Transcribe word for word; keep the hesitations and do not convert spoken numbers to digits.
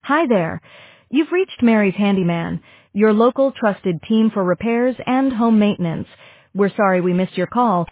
Hi there. You've reached Mary's Handyman, your local trusted team for repairs and home maintenance. We're sorry we missed your call.